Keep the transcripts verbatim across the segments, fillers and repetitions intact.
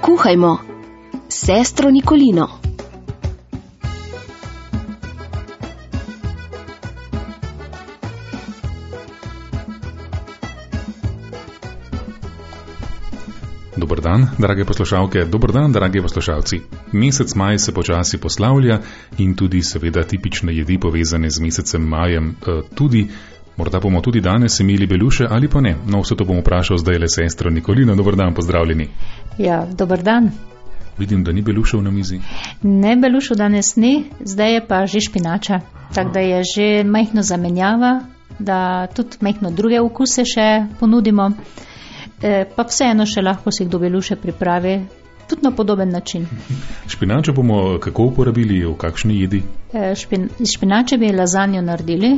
Dokuhajmo s sestro Nikolino. Dober dan, drage poslušalke, dober dan, dragi poslušalci. Mesec maj se počasi poslavlja in tudi seveda tipične jedi povezane z mesecem majem e, tudi. Morda bomo tudi danes imeli beluše ali pa ne. No, vse to bom vprašal zdaj le sestro Nikolino. Dober dan, pozdravljeni. Ja, dober dan. Vidim, da ni belušev na mizi. Ne, belušev danes ni, zdaj je pa že špinača. Tako da je že majhno zamenjava, da tudi majhno druge okuse še ponudimo. E, pa vseeno še lahko si kdo beluše pripravi, tudi na podoben način. Špinačo bomo kako uporabili, v kakšni jedi? E, špin, iz špinače bi lazanjo naredili.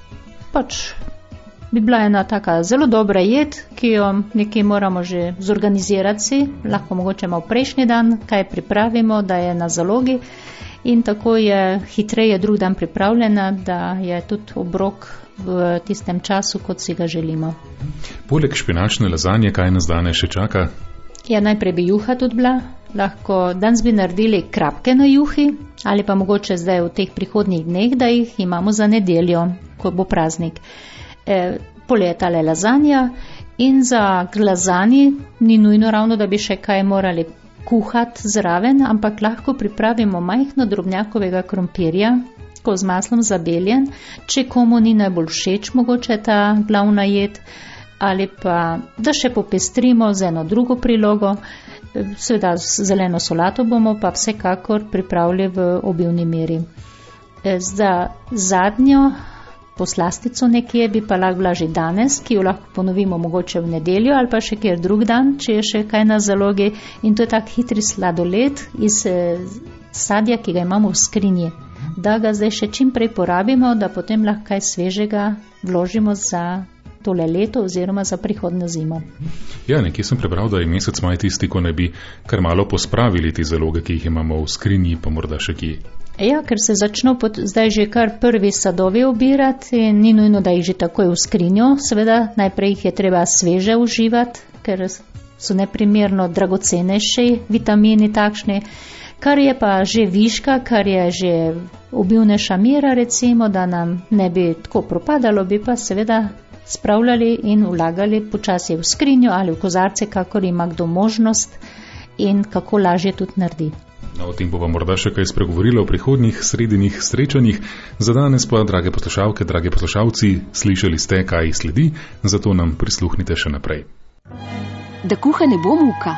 Pač bi bila ena taka zelo dobra jed, ki jo nekaj moramo že zorganizirati si, lahko mogoče malo prejšnji dan, kaj pripravimo, da je na zalogi in tako je hitreje drug dan pripravljena, da je tudi obrok v tistem času, kot si ga želimo. Poleg špinačne lazanje, kaj nas danes še čaka? Ja, najprej bi juha tudi bila, lahko danes bi naredili krapke na juhi ali pa mogoče zdaj v teh prihodnjih dneh, da jih imamo za nedeljo, ko bo praznik. E, poletale lazanja in za lazanji ni nujno ravno, da bi še kaj morali kuhati zraven, ampak lahko pripravimo majhno drobnjakovega krompirja, ko z maslom zabeljen, če komu ni najbolj všeč mogoče ta glavna jed, ali pa da še popestrimo z eno drugo prilogo. Seveda z zeleno solato bomo pa vsekakor pripravili v obilni meri. Za zadnjo poslastico nekje bi pa lahko bila že danes, ki jo lahko ponovimo mogoče v nedeljo ali pa še kjer drug dan, če je še kaj na zalogi. In to je tak hitri sladoled iz sadja, ki ga imamo v skrinji. Da ga zdaj še čim prej porabimo, da potem lahko kaj svežega vložimo za tole leto oziroma za prihodnjo zimo. Ja, nekje sem prebral, da je mesec maj tisti, ko ne bi kar malo pospravili te zaloge, ki jih imamo v skrinji, pa morda še kje. Ja, ker se začno pot, zdaj že kar prvi sadovi obirati in ni nujno, da jih že takoj v skrinjo. Seveda, najprej jih je treba sveže uživati, ker so neprimerno dragocenejši vitamini takšni. Kar je pa že viška, kar je že obilnejša mera, recimo, da nam ne bi tako propadalo, bi pa seveda spravljali in vlagali počasi v skrinjo ali v kozarce, kakor ima kdo možnost in kako lažje tudi naredi. No, o tem bova morda še kaj spregovorila v prihodnjih sredinih srečanjih. Za danes pa, drage poslušalke, drage poslušalci, slišali ste, kaj sledi, zato nam prisluhnite še naprej. Da kuha ne bo muka.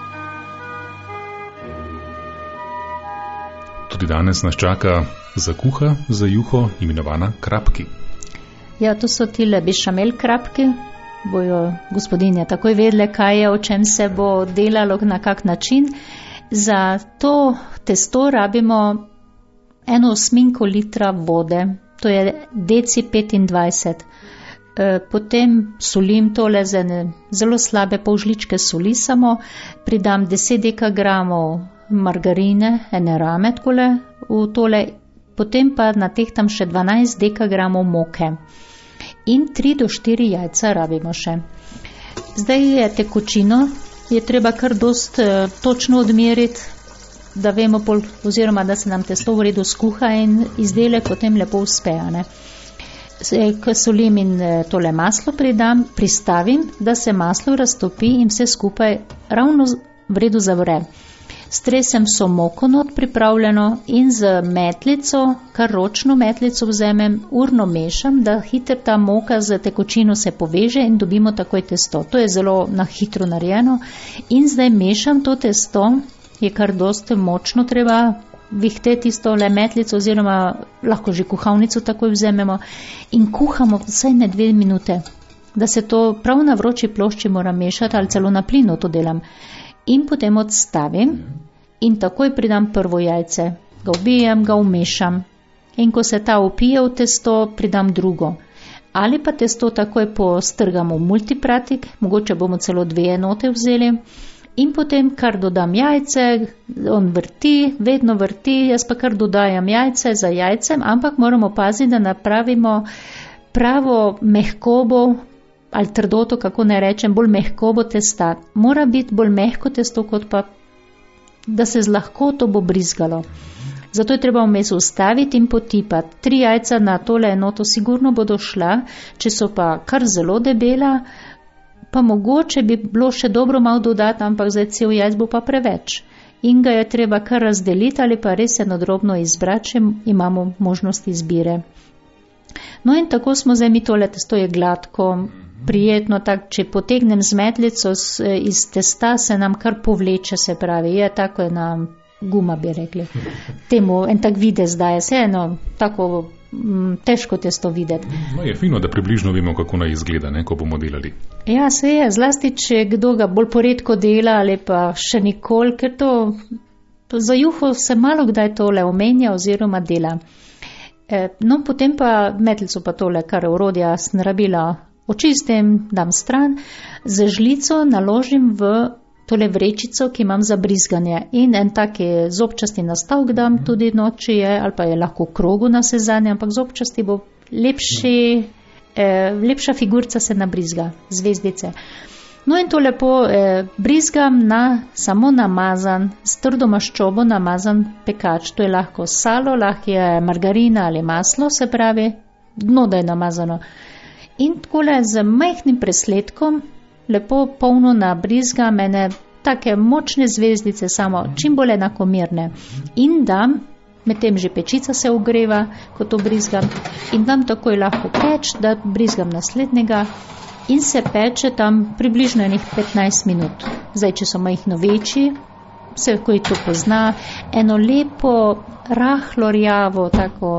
Tudi danes nas čaka zakuha za juho, imenovana krapki. Ja, to so tile bešamel krapki. Bojo gospodinje takoj vedle, kaj je, o čem se bo delalo, na kak način. Za to testo rabimo eno osminko litra vode, to je deci petindvajset. E, potem solim tole z ene zelo slabe pol žličke soli samo, pridam deset dekagramov margarine, ene rame tkole v tole, potem pa natehtam še dvanajst dekagramov moke. In tri do štiri jajca rabimo še. Zdaj je tekočino, je treba kar dost uh, točno odmeriti, da vemo pol, oziroma da se nam testo v redu skuha in izdelek potem lepo uspejane. K solim in uh, tole maslo pridam, pristavim, da se maslo raztopi in vse skupaj ravno v redu zavre. Stresem so moko not pripravljeno in z metlico, kar ročno metlico vzemem, urno mešam, da hitro ta moka z tekočino se poveže in dobimo takoj testo. To je zelo na hitro narejeno in zdaj mešam to testo, je kar dosti močno treba vihteti tisto le metlico oziroma lahko že kuhalnico takoj vzememo in kuhamo vsaj ne dve minute, da se to prav na vroči plošči mora mešati ali celo na plinu to delam. In potem odstavim in takoj pridam prvo jajce, ga ubijem, ga umešam in ko se ta upije v testo, pridam drugo. Ali pa testo takoj postrgamo v multipratik, mogoče bomo celo dve enote vzeli in potem kar dodam jajce, on vrti, vedno vrti, jaz pa kar dodajam jajce za jajcem, ampak moramo paziti, da napravimo pravo mehkobo ali trdoto, kako ne rečem, bolj mehkobo testa. Mora biti bolj mehko testo, kot pa da se z lahkoto bo brizgalo. Zato je treba vmes ustaviti in potipati. Tri jajca na tole enoto sigurno bodo šla, če so pa kar zelo debela, pa mogoče bi bilo še dobro malo dodati, ampak zdaj cel jajc bo pa preveč. In ga je treba kar razdeliti ali pa res eno drobno izbrati, če imamo možnost izbire. No in tako smo zdaj mi tole testo je gladko, prijetno, tak, če potegnem z metlico iz testa, se nam kar povleče, se pravi, je tako ena guma, bi rekli. Temu en tak videz daje, se eno tako m, težko testo videti. No, je fino, da približno vemo, kako naj izgleda, ne, ko bomo delali. Ja, se je, zlasti, če kdo ga bolj poredko dela ali pa še nikoli, ker to za juho se malo kdaj tole omenja oziroma dela. E, no, potem pa metlico pa tole, kar urodja sem rabila, očistim, dam stran, z žlico naložim v tole vrečico, ki imam za brizganje in en taki zobčasti nastavk dam tudi noči je, ali pa je lahko v krogu na sezanje, ampak zobčasti bo lepši, eh, lepša figurca se nabrizga, zvezdice. No in to lepo eh, brizgam na samo namazan, s trdo maščobo namazan pekač. To je lahko salo, lahko je margarina ali maslo, se pravi, dno da je namazano. In takole z majhnim presledkom lepo polno nabrizgam ene take močne zvezdice, samo čim bolj enakomerne. In dam, medtem že pečica se ogreva, ko to brizgam, in dam takoj lahko peč, da brizgam naslednjega in se peče tam približno enih petnajst minut. Zdaj, če so majhno večji, se ko to pozna, eno lepo, rahlo rjavo, tako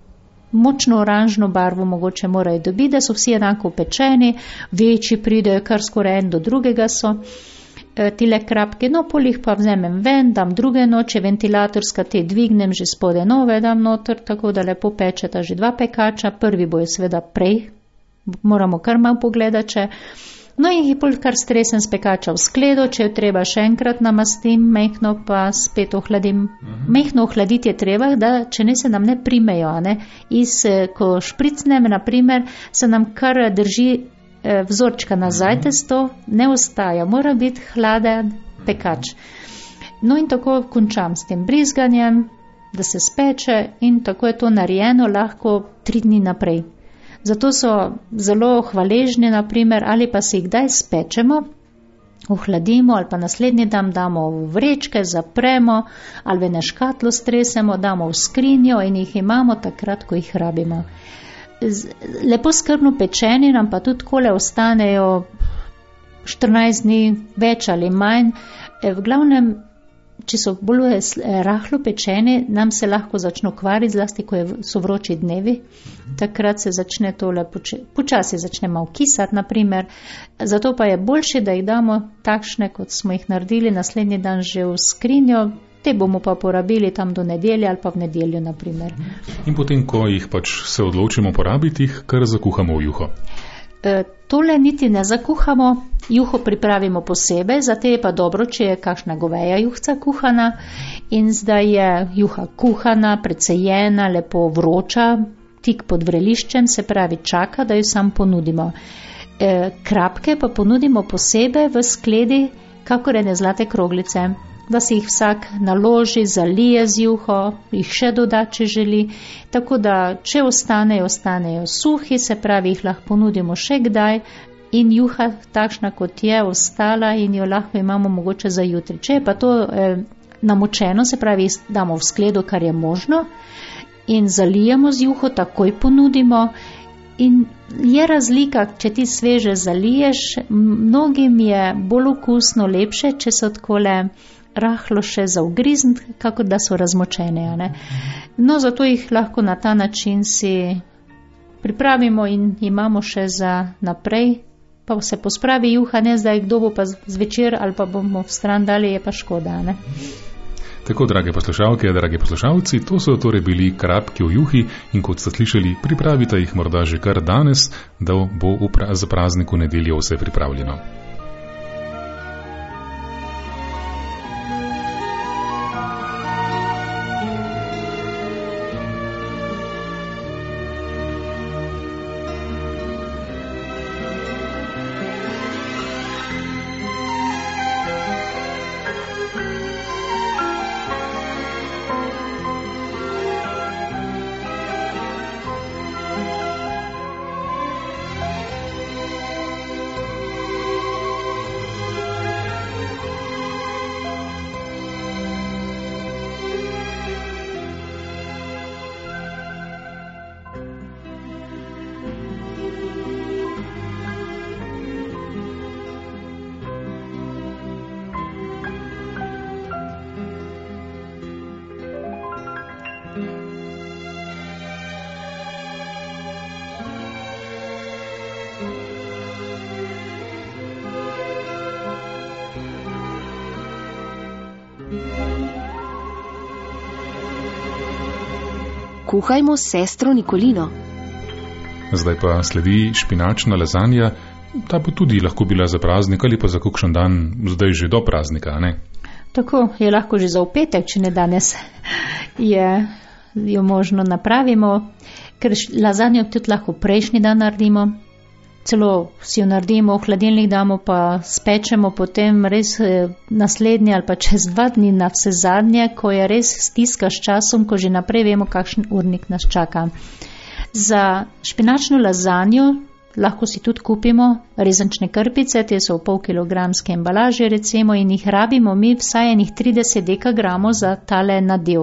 močno oranžno barvo mogoče morajo dobiti, da so vsi enako pečeni, večji pridejo, kar skoraj en do drugega so e, tile krapke, no polih pa vzemem ven, dam druge noče, ventilatorska te dvignem, že spode nove dam noter, tako da lepo pečeta že dva pekača, prvi bojo seveda prej, moramo kar malo pogledati, če no in jih pol kar stresen z pekača v skledo, če jo treba še enkrat namastim, mehno pa spet ohladim. Uh-huh. Mehno ohladiti je treba, da če ne se nam ne primejo, ne? Iz, ko špricnem, naprimer, se nam kar drži eh, vzorčka nazaj, testo ne ostaja, mora biti hladen pekač. No in tako končam s tem brizganjem, da se speče in tako je to narejeno lahko tri dni naprej. Zato so zelo hvaležni, naprimer, ali pa se jih kdaj spečemo, ohladimo ali pa naslednji dan damo v vrečke, zapremo ali v škatlo stresemo, damo v skrinjo in jih imamo takrat, ko jih rabimo. Lepo skrbno pečeni nam pa tudi kole ostanejo štirinajst dni, več ali manj. V glavnem, če so bolj rahlo pečeni, nam se lahko začne kvariti, zlasti, ko so vroči dnevi. Takrat se začne tole počasi začne malo kisati, naprimer. Zato pa je boljše, da jih damo takšne, kot smo jih naredili, naslednji dan že v skrinjo, te bomo pa porabili tam do nedelje ali pa v nedeljo, naprimer. In potem, ko jih pač se odločimo porabiti, jih kar zakuhamo v juho. E, tole niti ne zakuhamo, juho pripravimo posebej, zato je pa dobro, če je kakšna goveja juhca kuhana in zdaj je juha kuhana, precejena, lepo vroča, tik pod vreliščem, se pravi čaka, da jo sam ponudimo. E, krapke pa ponudimo posebej v skledi, kakor ene zlate kroglice, da si jih vsak naloži, zalije z juho, jih še doda, če želi, tako da, če ostanejo, ostanejo suhi, se pravi, jih lahko ponudimo še kdaj in juha takšna, kot je, ostala in jo lahko imamo mogoče za jutri. Če je pa to eh, namočeno, se pravi, damo v skledo, kar je možno in zalijemo z juho, takoj ponudimo. In je razlika, če ti sveže zaliješ, mnogim je bolj okusno, lepše, če so takole rahlo še za ugrizn, kako da so razmočene. Ne? No, zato jih lahko na ta način si pripravimo in imamo še za naprej, pa se pospravi juha, ne zdaj, kdo bo pa zvečer ali pa bomo v stran dali, je pa škoda. Ne? Tako, drage poslušalke, dragi poslušalci, to so torej bili krapki v juhi in kot ste slišali, pripravite jih morda že kar danes, da bo pra- za praznik v nedeljo vse pripravljeno. Kuhajmo s sestro Nikolino. Zdaj pa sledi špinačna lazanja. Ta bo tudi lahko bila za praznik ali pa za kakšen dan, zdaj že do praznika, ne? Tako je lahko že za v petek, če ne danes je jo možno napravimo, ker lazanjo tudi lahko prejšnji dan naredimo, celo si jo naredimo, v hladilnik damo, pa spečemo potem res naslednje ali pa čez dva dni na vse zadnje, ko je res stiska s časom, ko že naprej vemo, kakšen urnik nas čaka. Za špinačno lazanjo lahko si tudi kupimo rezančne krpice, te so v pol kilogramske embalaže recimo in jih rabimo mi vsaj enih trideset dekagramov za tale nadev.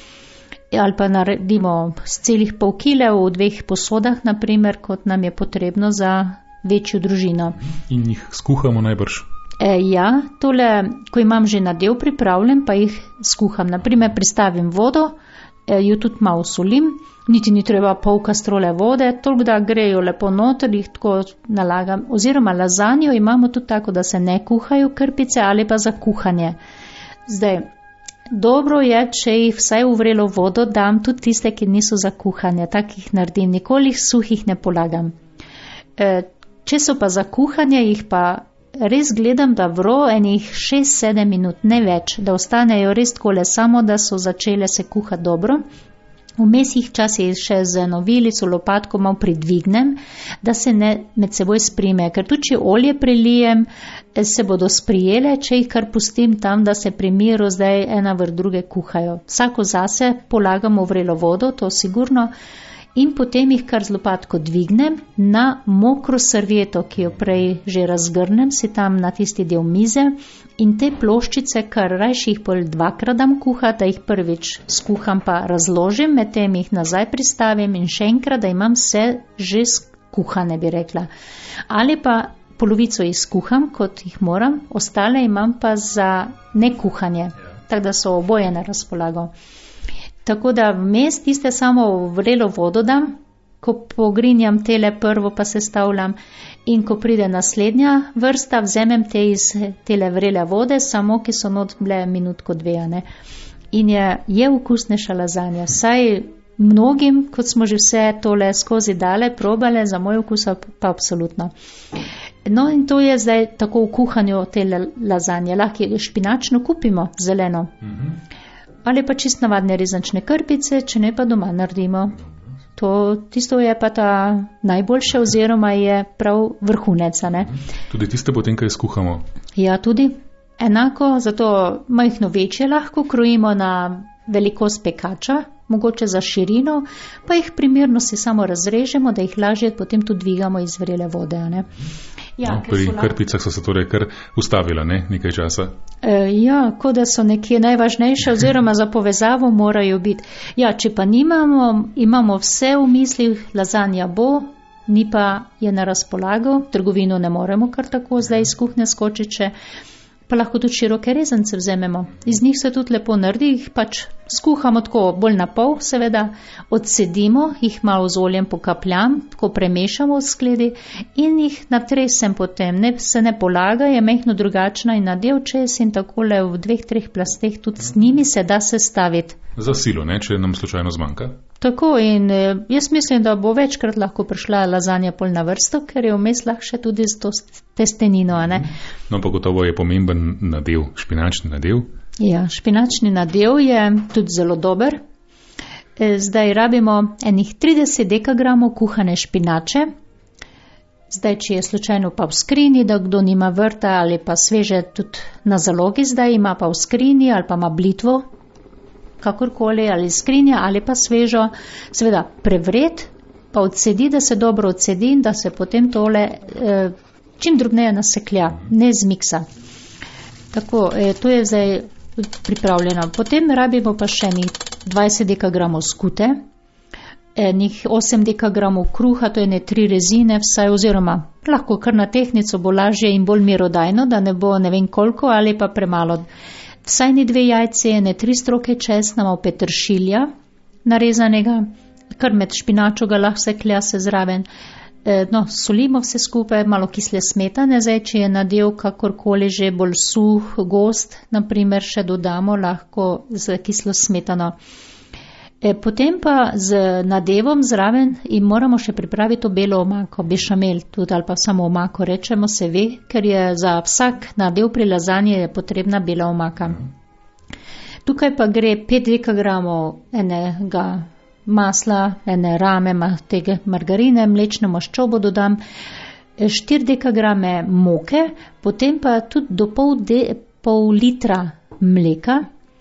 Ali pa naredimo z celih pol kile v dveh posodah, naprimer, kot nam je potrebno za večjo družino. In jih skuhamo najbrž? E, ja, tole, ko imam že nadev pripravljen, pa jih skuham. Naprimer, pristavim vodo, e, jo tudi malo solim, niti ni treba pol kastrole vode, toliko da grejo lepo noter, jih tako nalagam. Oziroma lazanjo imamo tudi tako, da se ne kuhajo krpice ali pa za kuhanje. Zdaj, dobro je, če jih vsaj v vrelo vodo dam, tudi tiste, ki niso za kuhanje, takih naredim, nikoli jih suhih ne polagam. E, če so pa za kuhanje, jih pa res gledam, da vro enih šest sedem minut, ne več, da ostanejo res takole, samo da so začele se kuhati dobro. Vmes jih včasih še z eno vilico, lopatko malo pridvignem, da se ne med seboj sprime, ker tudi če olje prelijem, se bodo sprijele, če jih kar pustim tam, da se pri miru zdaj ena vrh druge kuhajo. Vsako zase polagamo v vrelo vodo, to sigurno, in potem jih kar z lopatko dvignem na mokro servieto, ki jo prej že razgrnem, si tam na tisti del mize in te ploščice, kar rajši jih pol dvakrat dam kuhati, da jih prvič skuham pa razložim, medtem jih nazaj pristavim in še enkrat, da imam vse že skuhane, bi rekla. Ali pa polovico jih skuham, kot jih moram, ostale imam pa za nekuhanje, tako da so oboje na razpolago. Tako da vmes tiste samo v vrelo vodo dam, ko pogrinjam tele prvo pa sestavljam in ko pride naslednja vrsta, vzemem te iz tele vrele vode, samo ki so not bile minutko dve, ne. In je, je okusnejša lazanja. Saj mnogim, kot smo že vse tole skozi dale, probale, za moj okus pa absolutno. No in to je zdaj tako v kuhanju te lazanje. Lahko špinačno kupimo, zeleno. Mhm. Ali pa čist navadne rezančne krpice, če ne pa doma naredimo. To, tisto je pa ta najboljše oziroma je prav vrhunec, ne? Tudi tiste potem, kaj skuhamo? Ja, tudi. Enako, zato majhno večje lahko krojimo na velikost pekača, mogoče za širino, pa jih primerno si samo razrežemo, da jih lažje potem tudi dvigamo iz vrele vode, ne? Ja, no, pri krpicah so se torej kar ustavila, ne, nekaj časa. E, ja, kot da so nekje najvažnejše oziroma za povezavo morajo biti. Ja, če pa nimamo, imamo vse v mislih, lazanja bo, ni pa je na razpolago, trgovino ne moremo kar tako zdaj iz kuhne skočiče, pa lahko tudi široke rezance vzememo. Iz njih se tudi lepo naredi, jih pač skuhamo tako bolj na pol, seveda, odsedimo, jih malo z oljem pokapljam, tako premešamo v skledi in jih natresem potem, ne, se ne polaga, je mehno drugačna in nadev čez in takole v dveh, treh plasteh tudi s njimi se da sestaviti. Za silo, ne, če nam slučajno zmanjka. Tako in jaz mislim, da bo večkrat lahko prišla lazanja pol na vrsto, ker je vmes lahko še tudi z to testenino, ne. No, pa gotovo je pomemben nadev, špinačni nadev. Ja, špinačni nadev je tudi zelo dober. Zdaj rabimo enih trideset dekagramov kuhane špinače. Zdaj, če je slučajno pa v skrini, da kdo nima vrta ali pa sveže tudi na zalogi, zdaj ima pa v skrini ali pa ima blitvo, kakorkoli, ali skrinja ali pa svežo, seveda prevret, pa odsedi, da se dobro odsedi in da se potem tole eh, čim drobneje naseklja, ne zmiksa. Tako, eh, to je zdaj pripravljeno. Potem rabimo pa še dvajset dekagramov skute, enih osem dekagramov kruha, to je ne tri rezine vsaj, oziroma lahko kar na tehnico bo lažje in bolj mirodajno, da ne bo ne vem koliko ali pa premalo. Vsaj ni dve jajce, ne tri stroke česna, malo peteršilja narezanega, kar med špinačo ga lahko seklja se zraven. No, solimo vse skupaj, malo kisle smetane, zdaj, če je nadev kakorkoli že bolj suh, gost, naprimer še dodamo lahko z kislo smetano. E, potem pa z nadevom zraven in moramo še pripraviti to belo omako, bešamel tudi ali pa samo omako, rečemo se ve, ker je za vsak nadev pri lazanji je potrebna bela omaka. Tukaj pa gre pet dekagramov enega masla, ene rame tega margarine, mlečne maščobo dodam, štiri dekagrame moke, potem pa tudi do pol, de, pol litra mleka,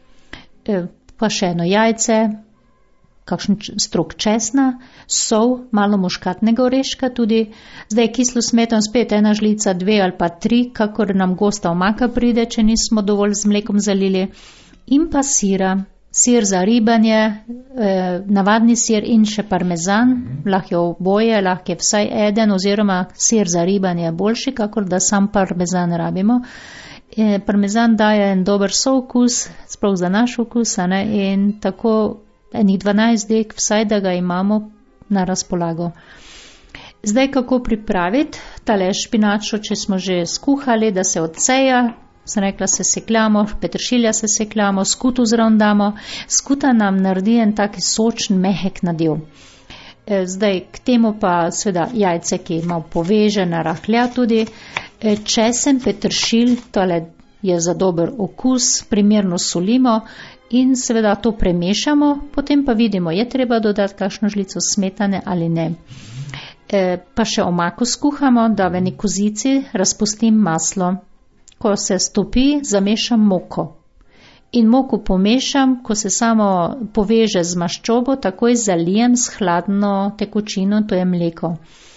pa še eno jajce, kakšen strok česna, sol, malo muškatnega oreška tudi, zdaj kislo smetan spet ena žlica, dve ali pa tri, kakor nam gosta omaka pride, če nismo dovolj z mlekom zalili, in pa sira. Sir za ribanje, eh, navadni sir in še parmezan, lahko je oboje, lahko je vsaj eden, oziroma sir za ribanje je boljši, kakor da sam parmezan rabimo. E, parmezan daje en dober soukus, sploh za naš okus, ne, in tako enih dvanajst dek, vsaj da ga imamo na razpolago. Zdaj, kako pripraviti tale špinačo, če smo že skuhali, da se odseja, sem rekla, se sekljamo, peteršilja se sekljamo, skuto zraven damo, skuta nam naredi en taki sočen, mehek nadev. E, zdaj, k temu pa seveda jajce, ki malo poveže, narahlja tudi, e, česen, peteršilj, tole je za dober okus, primerno solimo in seveda to premešamo, potem pa vidimo, je treba dodati kakšno žlico smetane ali ne. E, pa še omako skuhamo, da v eni kozici razpustim maslo. Ko se stopi, zamešam moko in moko pomešam, ko se samo poveže z maščobo, takoj zalijem s hladno tekočino, to je mleko.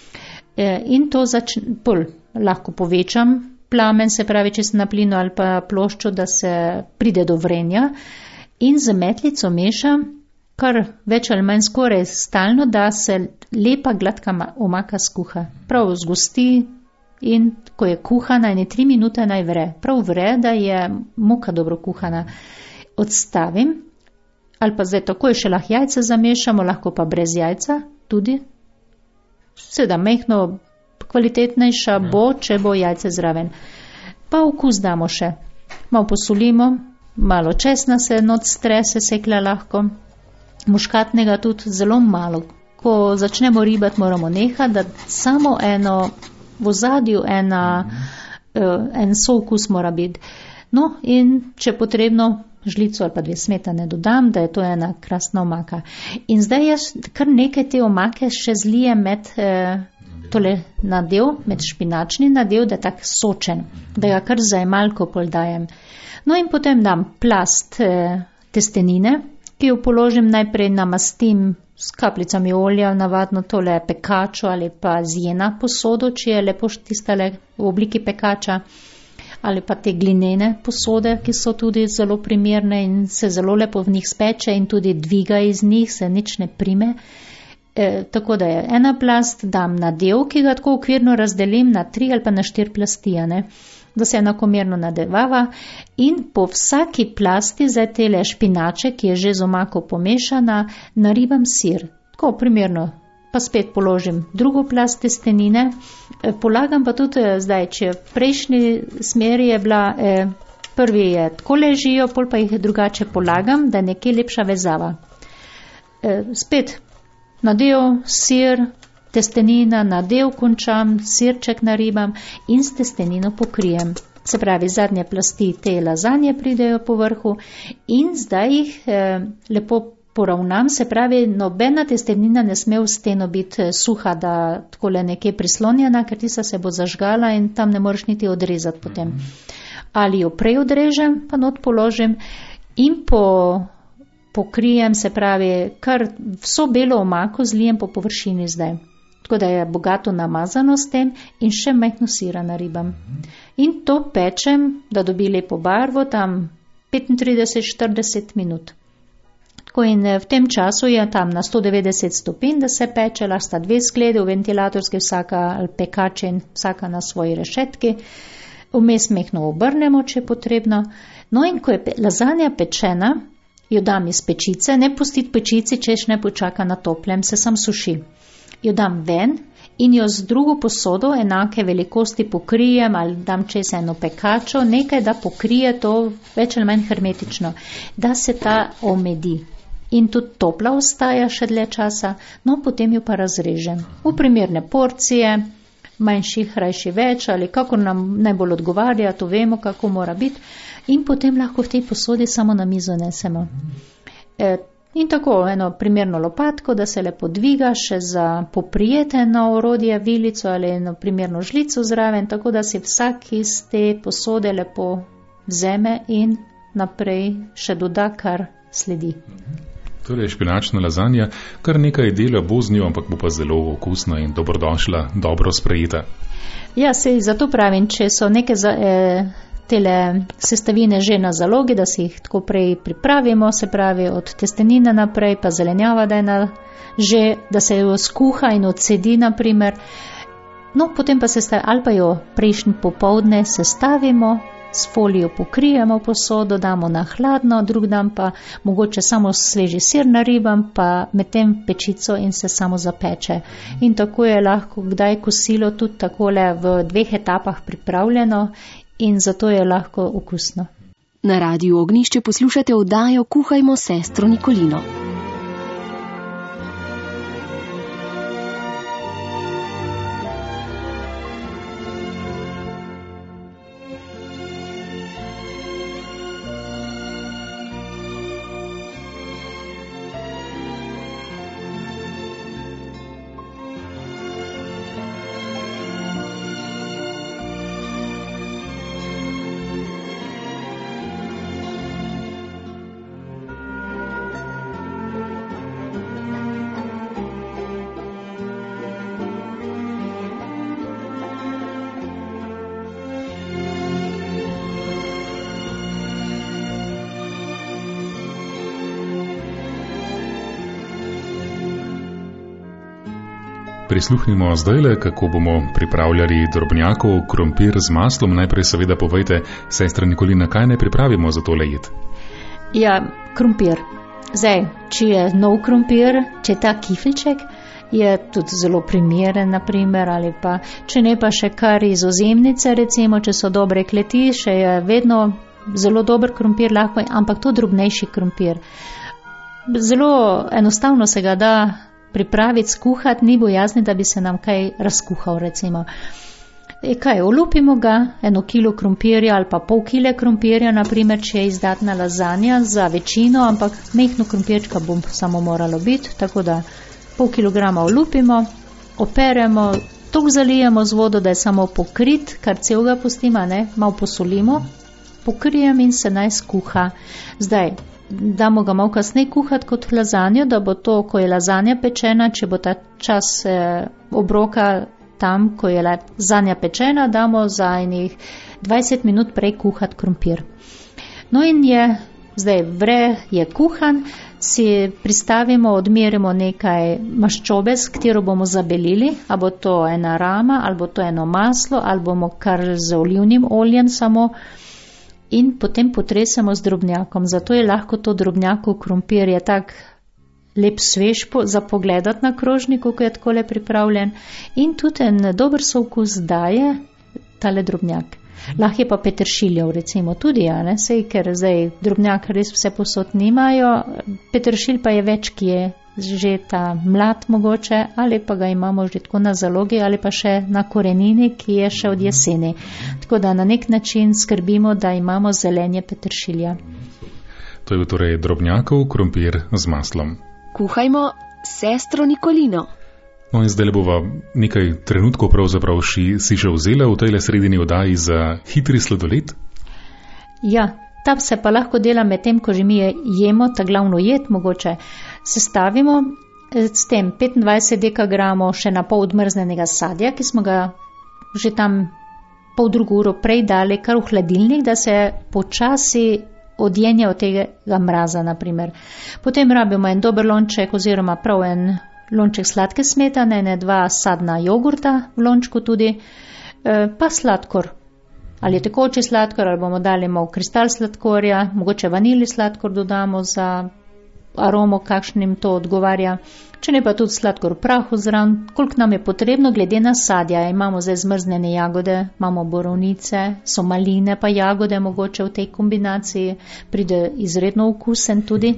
E, in to začne, pol, lahko povečam plamen, se pravi, če se na plinu ali pa ploščo, da se pride do vrenja in z metlico mešam, kar več ali manj skoraj stalno, da se lepa gladka omaka skuha. Prav zgosti in ko je kuhana, ene tri minute naj vre. Prav vre, da je moka dobro kuhana. Odstavim, ali pa zdaj takoj še lahko jajce zamešamo, lahko pa brez jajca tudi. Seveda mehno kvalitetnejša bo, če bo jajce zraven. Pa okus damo še. Malo posolimo, malo česna se not strese seklja lahko, muškatnega tudi zelo malo. Ko začnemo ribati, moramo nehati, da samo eno v ozadju ena, uh, en soukus mora biti. No, in če potrebno, žlico ali pa dve smetane dodam, da je to ena krasna omaka. In zdaj jaz kar nekaj te omake še zlijem med uh, tole nadev, med špinačni nadev, da je tak sočen, da ga kar zajmalko pol dajem. No in potem dam plast uh, testenine, ki jo položim, najprej namastim s kapljicami olja, navadno tole pekačo ali pa zjena posodo, če je lepo tistale v obliki pekača, ali pa te glinene posode, ki so tudi zelo primerne in se zelo lepo v njih speče in tudi dviga iz njih, se nič ne prime. E, tako da je ena plast, dam nadev, ki ga tako okvirno razdelim na tri ali pa na štiri plasti, ne? Da se enakomerno nadevava in po vsaki plasti za tele špinače, ki je že z omako pomešana, naribam sir. Tako primerno, pa spet položim drugo plast testenine, polagam pa tudi zdaj, če v prejšnji smeri je bila, eh, prvi je tako ležijo, pol pa jih drugače polagam, da je nekaj lepša vezava. Eh, spet nadev, sir, testenina, nadev končam, sirček naribam in s testenino pokrijem. Se pravi, zadnje plasti te lazanje pridejo po vrhu in zdaj jih eh, lepo poravnam, se pravi, nobena testenina ne sme v steno biti suha, da takole nekje prislonjena, ker tista se bo zažgala in tam ne moreš niti odrezati potem. Ali jo prej odrežem, pa not položim in po pokrijem, se pravi, kar vso belo omako zlijem po površini zdaj. Tako da je bogato namazano s tem in še majhno sira naribam. In to pečem, da dobi lepo barvo, tam petintrideset do štirideset minut. Tako in v tem času je tam na sto devetdeset stopinj, da se peče, lahko sta dve sklede v ventilatorski, vsaka ali pekače in vsaka na svoji rešetki. Vmes mehno obrnemo, če je potrebno. No in ko je lazanja pečena, jo dam iz pečice, ne pustiti pečici, češ ne počaka na toplem, se sam suši. Jo dam ven in jo z drugo posodo enake velikosti pokrijem ali dam čez eno pekačo, nekaj, da pokrije to več ali manj hermetično, da se ta omedi. In tudi topla ostaja še dlje časa, no potem jo pa razrežem. V primerne porcije, manjših, rajši več ali kako nam najbolj odgovarja, to vemo, kako mora biti. In potem lahko v tej posodi samo na mizo nesemo. E, In tako eno primerno lopatko, da se lepo dviga še za poprijete na orodje, vilico ali eno primerno žlico zraven, tako da si vsak iz te posode lepo vzeme in naprej še doda, kar sledi. Torej špinačna lazanja, kar nekaj dela bo z njo, ampak bo pa zelo okusna in dobrodošla, dobro sprejeta. Ja, sej zato pravim, če so neke za, eh, tele sestavine že na zalogi, da si jih tako prej pripravimo, se pravi od testenine naprej, pa zelenjava, da je na, že, da se jo skuha in odsedi, naprimer. No, potem pa se stavi, ali pa jo prejšnji popovdne sestavimo, s folijo pokrijemo posodo, damo na hladno, drug dan pa mogoče samo sveži sir naribam, pa medtem pečico in se samo zapeče. In tako je lahko kdaj kosilo tudi takole v dveh etapah pripravljeno in zato je lahko okusno. Na Radiu Ognjišče poslušate oddajo Kuhajmo s sestro Nikolino. Prisluhnimo zdajle, kako bomo pripravljali drobnjakov krompir z maslom. Najprej seveda povejte, sestra Nikolina, kaj ne pripravimo za tole jed? Ja, krompir. Zdaj, če je nov krompir, če je ta kifelček, je tudi zelo primeren, naprimer, ali pa, če ne pa še kar iz ozemnice, recimo, če so dobre kleti, še je vedno zelo dober krompir lahko, ampak to drobnejši krompir. Zelo enostavno se ga da pripraviti, skuhati, ni bojazni, da bi se nam kaj razkuhal, recimo. E kaj, olupimo ga, eno kilo krompirja ali pa pol kile krompirja, naprimer, če je izdatna lazanja za večino, ampak mehno krompirčka bom samo moralo biti, tako da pol kilograma olupimo, operemo, tok zalijemo z vodo, da je samo pokrit, kar celega pustimo, ne, malo posolimo, pokrijem in se naj skuha. Zdaj, damo ga malo kasneje kuhati kot lazanjo, da bo to, ko je lazanja pečena, če bo ta čas eh, obroka tam, ko je lazanja pečena, damo za enih dvajset minut prej kuhati krompir. No in je, zdaj vre, je kuhan, si pristavimo, odmerimo nekaj maščobe, s katero bomo zabelili, a bo to ena rama, ali bo to eno maslo, ali bomo kar z olivnim oljem samo, in potem potresemo z drobnjakom. Zato je lahko to drobnjakov krompir, je tak lep svež po, za pogledati na krožniku, ko je takole pripravljen, in tudi en dober sookus daje tale drobnjak. Lahko je pa peteršiljev, recimo tudi, ja, ne, sej, ker zdaj drobnjak res vse posod nimajo, peteršilj pa je več, ki je že ta mlad mogoče, ali pa ga imamo že tako na zalogi, ali pa še na korenini, ki je še od jeseni. Tako da na nek način skrbimo, da imamo zelenje peteršilja. To je torej drobnjakov krompir z maslom. Kuhajmo s sestro Nikolino. No in zdaj bova nekaj trenutkov pravzaprav ši, si še vzela v tejle sredini oddaji za hitri sladoled? Ja, ta se pa lahko dela med tem, ko že mi jemo, ta glavno jed mogoče. Sestavimo s tem petindvajset dekagramov še na pol odmrznenega sadja, ki smo ga že tam pol drugo uro prej dali kar v hladilnik, da se počasi odjenja od tega mraza, naprimer. Potem rabimo en dober lonček oziroma prav en lonček sladke smetane, ne dva sadna jogurta v lončku tudi, pa sladkor. Ali tekoči sladkor, ali bomo dali malo kristal sladkorja, mogoče vanili sladkor dodamo za aromo, kakšnim to odgovarja. Če ne pa tudi sladkor v prahu zraven, koliko nam je potrebno glede na sadja. Imamo zdaj zmrznjene jagode, imamo borovnice, so maline pa jagode mogoče v tej kombinaciji, pride izredno okusen tudi.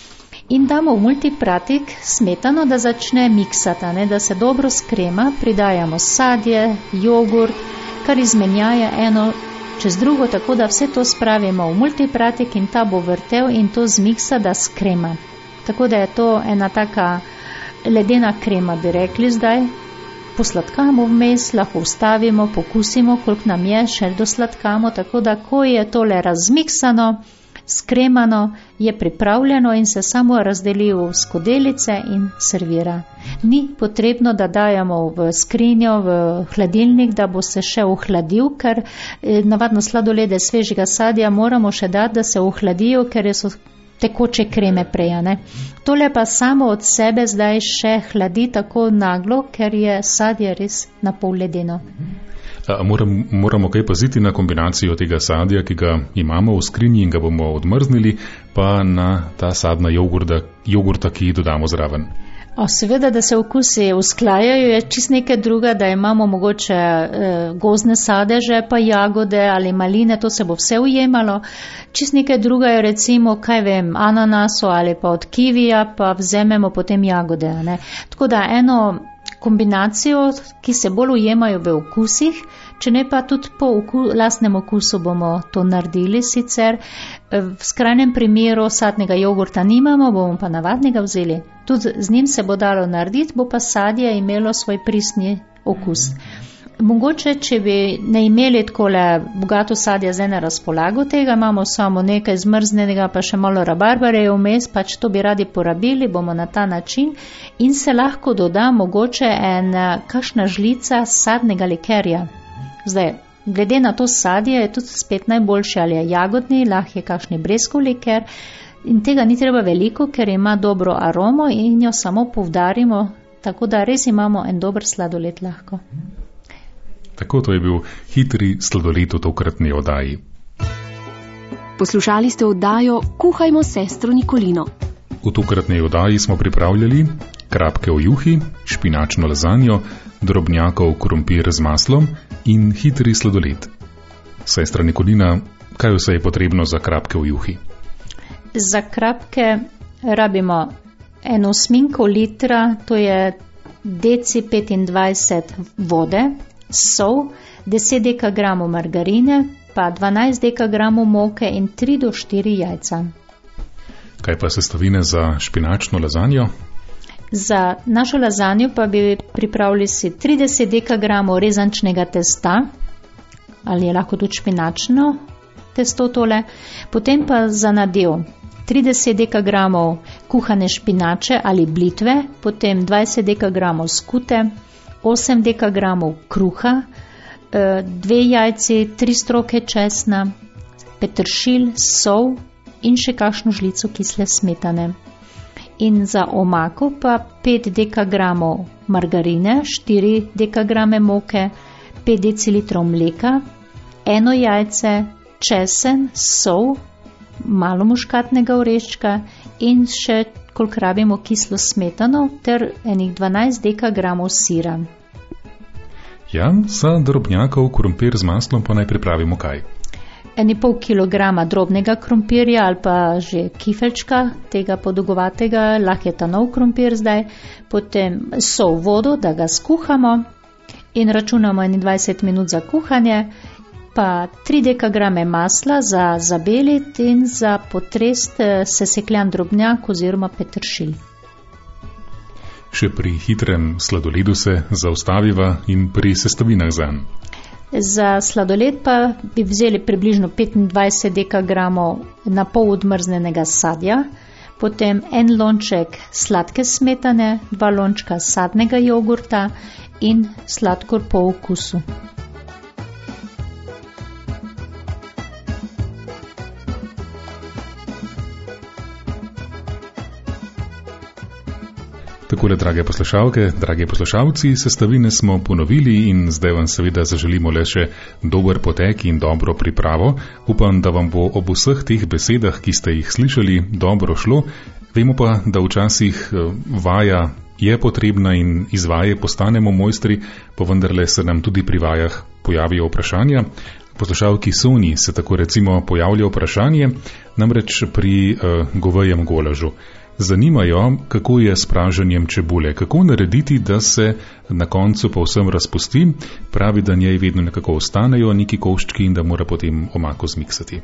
In damo v multipratik smetano, da začne miksati, ne, da se dobro skrema, pridajamo sadje, jogurt, kar izmenjaje eno čez drugo, tako da vse to spravimo v multipratik in ta bo vrtel in to zmiksa, da skrema. Tako da je to ena taka ledena krema, bi rekli zdaj. Posladkamo vmes, lahko ustavimo, pokusimo, koliko nam je, še dosladkamo, tako da ko je tole razmiksano, skremano, je pripravljeno in se samo razdeli v skodelice in servira. Ni potrebno, da dajamo v skrinjo, v hladilnik, da bo se še ohladil, ker navadno sladolede svežega sadja moramo še dati, da se ohladijo, ker so tekoče kreme preja, ne. Tole pa samo od sebe zdaj še hladi tako naglo, ker je sadje res na pol ledeno. Moram, moramo kaj paziti na kombinacijo tega sadja, ki ga imamo v skrinji in ga bomo odmrznili, pa na ta sadna jogurta, jogurta ki jih dodamo zraven. O, seveda, da se okusi usklajajo, je čist nekaj druga, da imamo mogoče eh, gozne sadeže, pa jagode ali maline, to se bo vse ujemalo. Čist nekaj druga je recimo, kaj vem, ananaso ali pa od kivija, pa vzememo potem jagode. Ne? Tako da eno kombinacijo, ki se bolj ujemajo v okusih, če ne pa tudi po oku, lastnem okusu bomo to naredili sicer. V skrajnem primeru sadnega jogurta nimamo, bomo pa navadnega vzeli. Tudi z njim se bo dalo narediti, bo pa sadje imelo svoj pristni okus. Mogoče, če bi ne imeli takole bogato sadje zdaj na razpolago tega, imamo samo nekaj zmrznenega, pa še malo rabarbare vmes, pač to bi radi porabili, bomo na ta način in se lahko doda mogoče ena kakšna žlica sadnega likerja. Zdaj, glede na to sadje je tudi spet najboljši, ali je jagodni, lahko je kakšni breskov liker in tega ni treba veliko, ker ima dobro aromo in jo samo poudarimo, tako da res imamo en dober sladoled lahko. Tako, to je bil hitri sladoled v tokratni oddaji. Poslušali ste oddajo Kuhajmo s sestro Nikolino. V tokratni oddaji smo pripravljali krapke v juhi, špinačno lazanjo, drobnjakov krompir z maslom in hitri sladoled. Sestra Nikolina, kaj vse je potrebno za krapke v juhi? Za krapke rabimo eno osminko litra, to je deci petindvajset vode, sol, deset dekagramov margarine, pa dvanajst dekagramov moke in tri do štiri jajca. Kaj pa sestavine za špinačno lazanjo? Za našo lazanjo pa bi pripravili si trideset dekagramov rezančnega testa, ali je lahko tudi špinačno testo tole, potem pa za nadev trideset dekagramov kuhane špinače ali blitve, potem dvajset dekagramov skute, osem dekagramov kruha, dve jajci, tri stroke česna, peteršilj, sol in še kakšno žlico kisle smetane. In za omako pa pet dekagramov margarine, štiri dekagrame moke, pet decilitrov mleka, eno jajce, česen, sol, malo muškatnega oreščka in še koliko rabimo kislo smetano ter enih dvanajst dekagramov sira. Ja, za drobnjakov krompir z maslom pa naj pripravimo kaj? Eni pol kilograma drobnega krompirja ali pa že kifelčka, tega podolgovatega, lahko je ta nov krompir zdaj, potem sol vodo, da ga skuhamo in računamo dvajset minut za kuhanje, pa tri dekagrame masla za zabeliti in za potrest sesekljan drobnjak oziroma peteršilj. Še pri hitrem sladoledu se zaustaviva in pri sestavinah zanj. Za sladoled pa bi vzeli približno petindvajset dekagramov na pol odmrznenega sadja, potem en lonček sladke smetane, dva lončka sadnega jogurta in sladkor po okusu. Takole, drage poslušalke, drage poslušalci, sestavine smo ponovili in zdaj vam seveda zaželimo le še dober potek in dobro pripravo. Upam, da vam bo ob vseh teh besedah, ki ste jih slišali, dobro šlo. Vemo pa, da včasih vaja je potrebna in iz vaje postanemo mojstri, pa vendarle se nam tudi pri vajah pojavijo vprašanja. Poslušalki Soni se tako recimo pojavlja vprašanje, namreč pri uh, govejem golažu. Zanimajo, kako je s praženjem čebule, kako narediti, da se na koncu povsem razpusti, pravi, da njej vedno nekako ostanejo neki koščki in da mora potem omako zmiksati.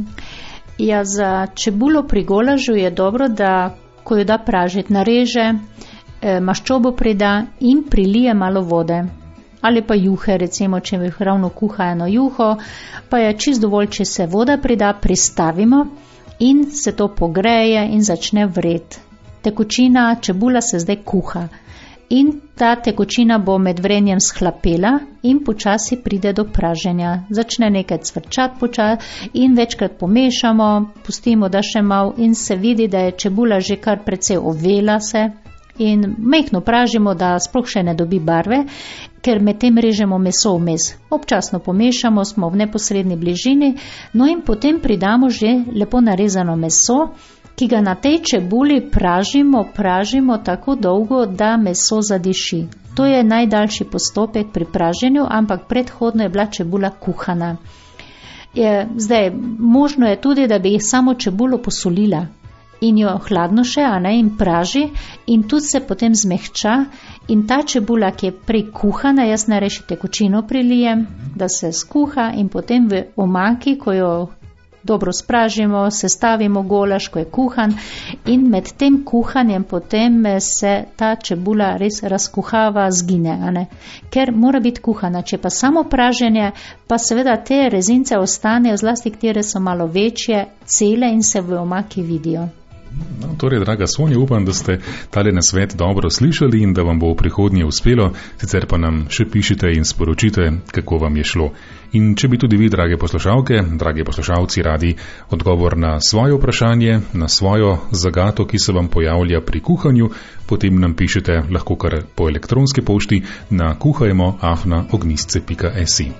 Ja, za čebulo pri golažu je dobro, da ko jo da pražiti, nareže, maščobo prida in prilije malo vode. Ali pa juhe, recimo, če bi ravno kuha eno juho, pa je čist dovolj, če se voda prida, pristavimo in se to pogreje in začne vreti. Tekočina, čebula se zdaj kuha in ta tekočina bo med vrenjem shlapela in počasi pride do praženja. Začne nekaj cvrčati počasi in večkrat pomešamo, pustimo, da še malo in se vidi, da je čebula že kar precej ovela se in mehko pražimo, da sploh še ne dobi barve, ker med tem režemo meso vmes. Občasno pomešamo, smo v neposredni bližini, no in potem pridamo že lepo narezano meso, ki ga na tej čebuli pražimo, pražimo tako dolgo, da meso zadiši. To je najdaljši postopek pri praženju, ampak predhodno je bila čebula kuhana. Je, zdaj, možno je tudi, da bi samo čebulo posolila in jo hladno še, a ne, in praži in tudi se potem zmehča in ta čebula, ki je prej kuhana, jaz najreši tekočino prilijem, da se skuha in potem v omaki, ko jo dobro spražimo, sestavimo golaž, ko je kuhan in med tem kuhanjem potem se ta čebula res razkuhava, zgine, a ne, ker mora biti kuhana. Če pa samo praženje, pa seveda te rezince ostanejo, zlasti katere so malo večje, cele in se v omaki vidijo. No, torej, draga Sonja, upam, da ste tale nasvet dobro slišali in da vam bo v prihodnje uspelo, sicer pa nam še pišite in sporočite, kako vam je šlo. In če bi tudi vi, drage poslušalke, dragi poslušalci, radi odgovor na svoje vprašanje, na svojo zagato, ki se vam pojavlja pri kuhanju, potem nam pišete lahko kar po elektronski pošti na kuhajmo afna ognistce pika si.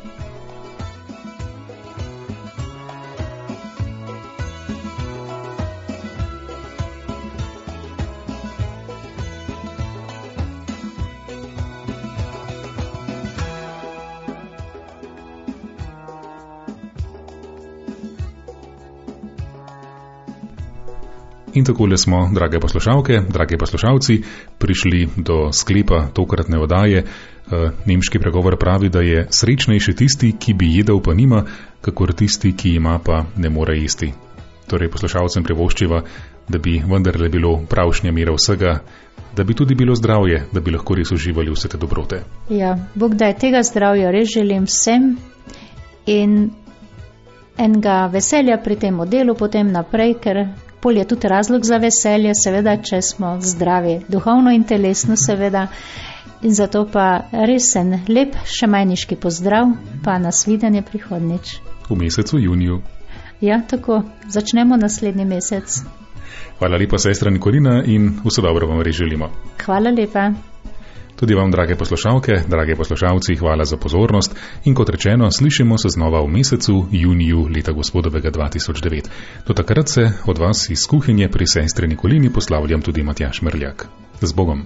In takole smo, drage poslušalke, drage poslušalci, prišli do sklepa tokratne oddaje. Nemški pregovor pravi, da je srečnejši tisti, ki bi jedel pa nima, kakor tisti, ki ima pa ne more jesti. Torej poslušalcem privoščiva, da bi vendarle bilo pravšnja mera vsega, da bi tudi bilo zdravje, da bi lahko res uživali vse te dobrote. Ja, Bog daj, tega zdravja res želim vsem in enega veselja pri tem delu potem naprej, ker pol je tudi razlog za veselje, seveda, če smo zdravi, duhovno in telesno seveda. In zato pa res en lep šemajniški pozdrav, pa nasvidenje prihodnič. V mesecu juniju. Ja, tako. Začnemo naslednji mesec. Hvala lepa, sestra Nikolina, in vse dobro vam res želimo. Hvala lepa. Tudi vam, drage poslušalke, drage poslušalci, hvala za pozornost in kot rečeno, slišimo se znova v mesecu juniju leta gospodovega dva tisoč devet. Do takrat se od vas iz kuhinje pri sestri Nikolini poslavljam tudi Matjaž Merljak. Z Bogom.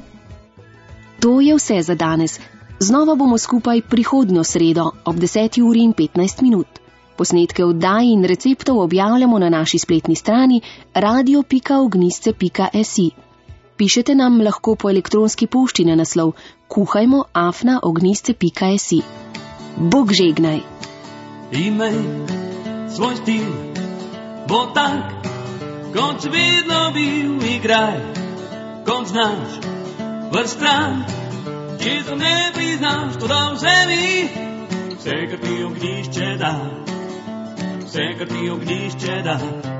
To je vse za danes. Znova bomo skupaj prihodnjo sredo ob deseti uri in petnajst minut. Posnetke oddaj in receptov objavljamo na naši spletni strani radio pika ognistce pika si. Pišete nam lahko po elektronski pošti na naslov kuhajmo afna ognistce pika si. Bog žegnaj. Imej svoj stil, bo tak, kot si vedno bil, igraj, kot znaš, vrst stran, če to ne priznaš, to da vse mi, vse, kar ti ognjišče da, vse, kar ti ognjišče da.